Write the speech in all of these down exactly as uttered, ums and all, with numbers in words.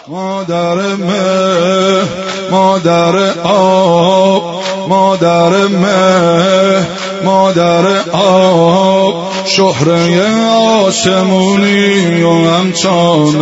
مادر مه مادر آب، مادر مه مادر آب، شهره آسمونی و همچون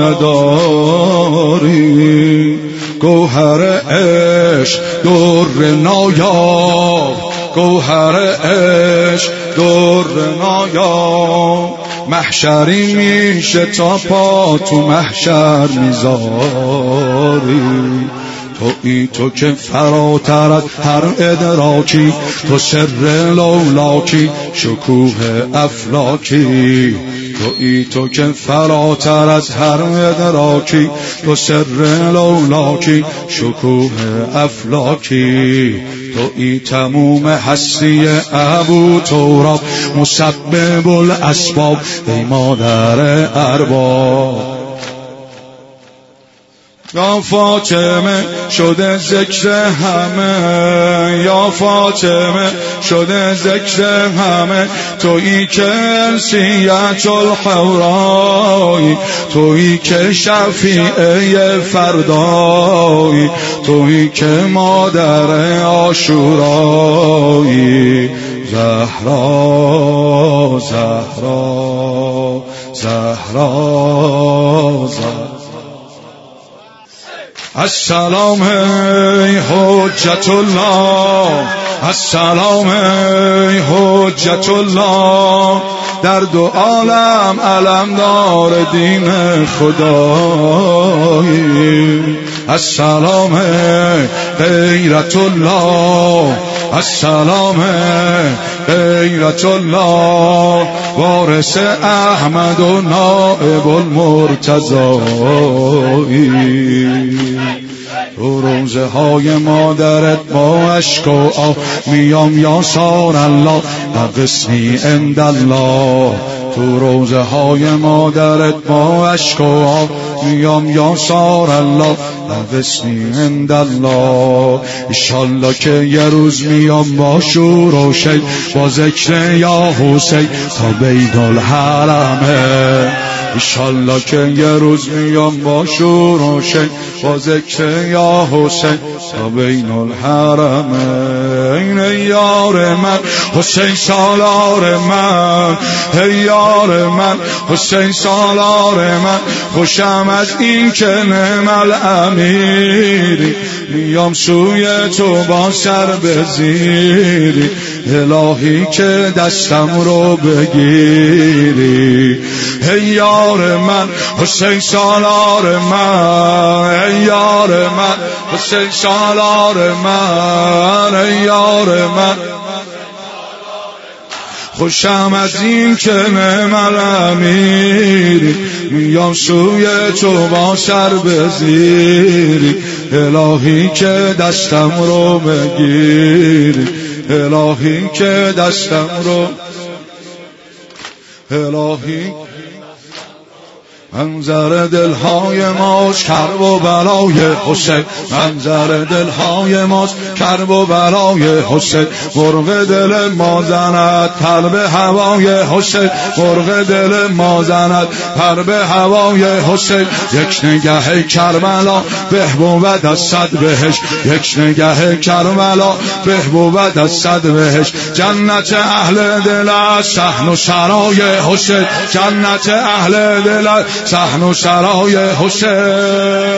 نداری، گوهر عشق در نایاب، گوهر عشق در نایاب، محشری میشه تا پا تو محشر میذاری، تویی تو که فراتر از هر ادراکی، تو سر لولاکی شکوه افلاکی، تویی تو که فراتر از هر ادراکی، تو سر لولاکی شکوه افلاکی، تویی تموم هستی ابو تراب، مسبب الاسباب ای مادر ارباب. یا فاطمه شده ذکر همه، یا فاطمه شده ذکر همه، تویی که انسیت الحورایی، تویی که شفیعه فردایی، تویی که مادر عاشورایی، زهرا زهرا زهرا زهرا. السلام ای حجت الله، السلام ای حجت الله، در دو عالم علمدار دین خدایی. السلام ای غیرت الله، السلام غیرت الله، وارث احمد و نائب المرتضایی. تو روزه های مادرت با عشق و آه میام یا سار الله نقصنی عند الله. تو روزه های مادرت با عشق و آه میام یا سار الله نقصنی عند الله. انشالله که یه روز میام با شور و شی، با ذکر یا حسین تا بین الحرمه. انشالله که یه روز میام با شور و شی، با ذکر یا حسین تا بین الحرمین. ای یار من حسین سالار من، ای یار من حسین سالار من، خوشم از این که نعم الامیری، میام سوی تو با سر بزیری، الهی که دستم رو بگیری. ای یار من حسین سالار من، ای یار من حسین سالار من، ای یار من خوشم از این که نعم الامیری، میام سوی تو با سر بزیری، الهی که دستم رو بگیری، الهی که دستم رو، الهی منظر دلهای ماست کرب و بلای حسین، منظر دلهای ماست کرب و بلای حسین، مرغ دل ما زند پر به هوای حسین، مرغ دل ما زند پر به هوای حسین. یک نگه کربلا بهبود از صد بهشت، یک نگه کربلا بهبود از صد بهشت، جنت اهل دل است صحن و سرای حسین، جنت اهل دل است صحن و سرای حسین.